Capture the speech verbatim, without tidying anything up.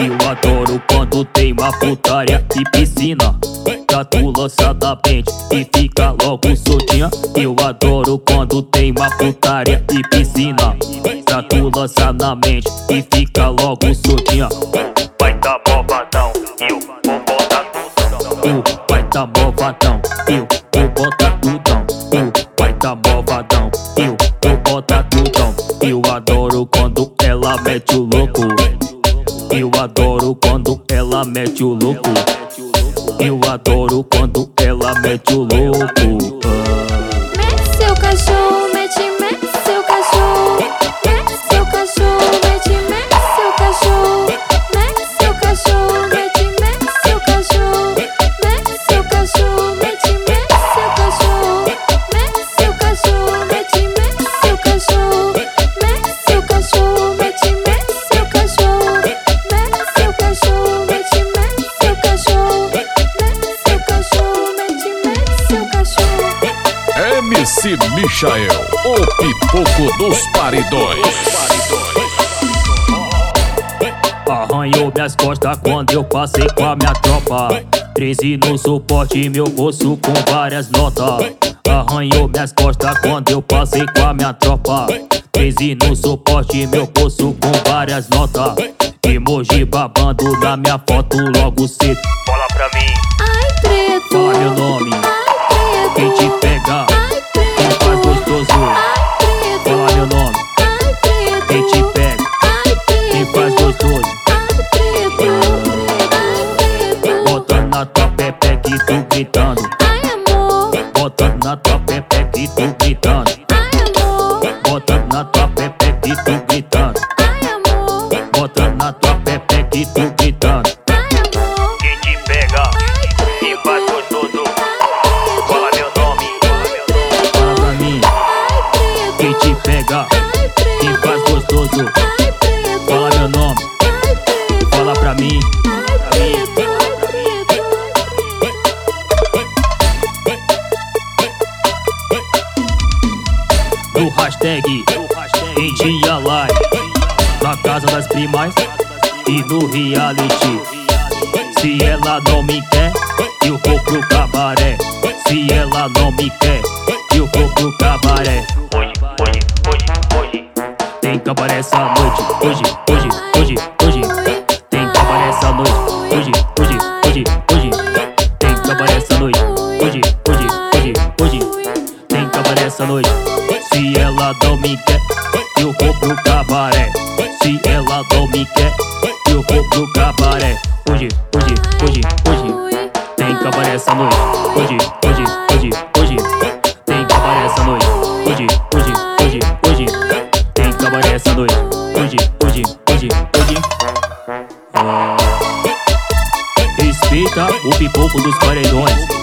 Eu adoro quando tem uma putaria e piscina pra tu lançar da mente e fica logo soltinha. Eu adoro quando tem uma putaria e piscina pra tu lançar na mente e fica logo soltinha. Vai tá malvadão, eu vou botar tudão. Eu vai tá malvadão, eu vou botar tudão. Eu vai tá malvadão, eu vou botar tudão. Eu adoro quando ela mete o louco. Eu adoro quando ela mete o louco. Eu adoro quando ela mete o louco. Ah. Mete seu cachorro, mete, mete seu cachorro. Mete seu cachorro, mete, mete seu cachorro. Mete seu cachorro, mete, mete seu cachorro. Mete seu cachorro, mete, mete seu cachorro. Mete seu cachorro, mete, mete seu cachorro. Mete seu cachorro, mete, mete seu cachorro. Mete seu cachorro, mete, mete seu cachorro. Mete seu cachorro, mete, mete seu cachorro. M C Michael, o pipoco dos paredões. Arranhou minhas costas quando eu passei com a minha tropa. treze no suporte, meu bolso com várias notas. Arranhou minhas costas quando eu passei com a minha tropa. treze no suporte, meu bolso com várias notas. Emoji babando na minha foto logo cedo. Fala pra mim. Ai, preto. Fala meu nome. Ai, preto. Quem te pega? Ai, preto. Quem faz gostoso? Ai, preto. Fala meu nome. Ai, preto. Quem te pega? Ai, preto. Quem faz gostoso? Ai, preto. Ai, preto. Botando na tua pepeca e tu gritando. Ai, amor. Botando na tua pepeca e tu gritando. Ai, amor. Botando na tua pepeca e tu gritando. Ai, amor. Botando na tua pepeca e tu gritando. Ai, amor. Quem te pega? Quem faz gostoso? Fala meu nome. Fala pra mim. Ai, preto. Quem te pega? Ai, preto. Quem faz gostoso? Ai, preto. Fala meu nome. Ai, preto. Fala pra mim. Ai, preto. Ai, preto. No hashtag em dia live, na casa das primas e no reality. Se ela não me quer, eu vou pro cabaré. Se ela não me quer, eu vou pro cabaré. Hoje, hoje, hoje, hoje tem cabaré essa noite. Hoje, hoje, hoje, hoje tem cabaré essa noite. Hoje, hoje, hoje, hoje tem cabaré essa noite. Hoje, hoje, hoje, hoje tem cabaré essa noite. Se ela não me quer, eu vou pro cabaré. Se ela não me quer, eu vou pro cabaré. Hoje, hoje, hoje, hoje tem cabaré essa noite. Hoje, hoje, hoje, hoje tem cabaré essa noite. Hoje, hoje, hoje, hoje tem cabaré essa noite. Hoje, hoje, hoje, hoje. Ah. Respeita o pipoco dos paredões.